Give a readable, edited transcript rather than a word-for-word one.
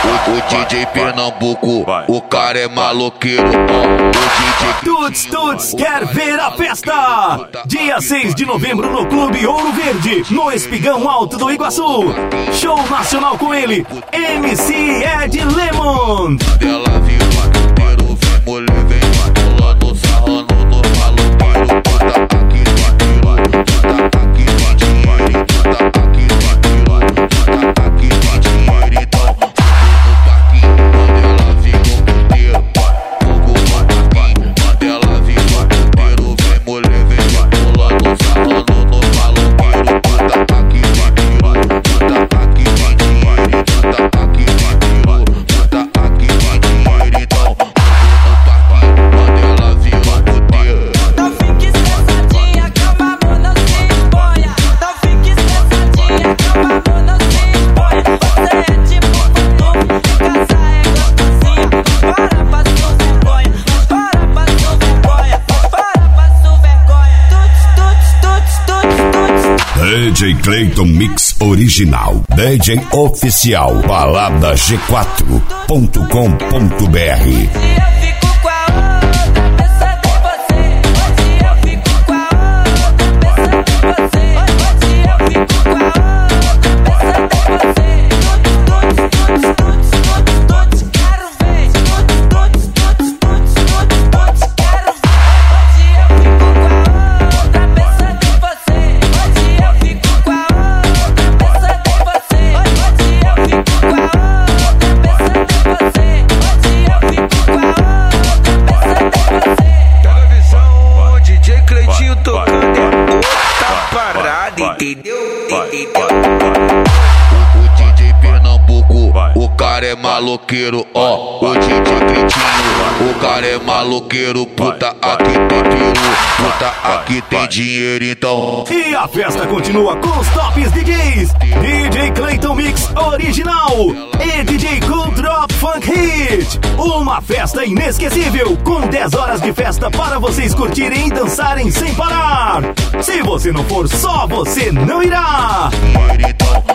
O DJ Pernambuco, o cara é maloqueiro, Tuts, quer ver a festa? Dia 6 de novembro no Clube Ouro Verde, no Espigão Alto do Iguaçu. Show nacional com ele, MC Ed Lemon. Ela viu o vaqueiro, vem mulher, vem vaquilando, sarrando no maloqueiro. Bota aqui no aqui no dinheiro, bota aqui no bota aqui no dinheiro. Então, no parquinho, quando ela viu o puteiro, fogo no parquinho, quando ela viu o puteiro, vem mulher, vem vaquilando, sarrando no maloqueiro. Bota aqui no bota aqui no dinheiro, bota aqui no bota aqui no dinheiro. Então, no parquinho, quando ela viu o puteiro. Não fique estressadinha, calma, amor, não se exponha. Não fique estressadinha, calma, amor, não se exponha. Você é tipo novo, em casa é gostosinha. Para, passo vergonha, para, passo vergonha, para, passo vergonha. Tuts. DJ Clayton Mix Original, DJ Oficial, balada G4.com.br. Hoje eu fico com a outra, pensando em você. Hoje eu fico com a outra, pensando em você. Hoje eu fico com a outra, pensando em você. Tuts, quero ver. Tuts, quero ver. Hoje eu fico com a outra, pensando em você. Hoje eu fico com a outra, pensando em você. Hoje eu fico com a outra, pensando em você. Hoje eu fico com a outra, pensando em você. Televisão, DJ Cleitinho tocando é outra parada, entendeu? O DJ Pernambuco, o cara é maloqueiro, ó. O DJ Cleitinho, o cara é maloqueiro. Puta, aqui tem peru, puta, aqui tem dinheiro, então. E a festa continua com os tops DJs. DJ Clayton Mix Original e DJ Cool Drop Funk Hit. Uma festa inesquecível, com 10 horas de festa para vocês curtirem e dançarem sem parar. Se você não for, só você não irá. Então,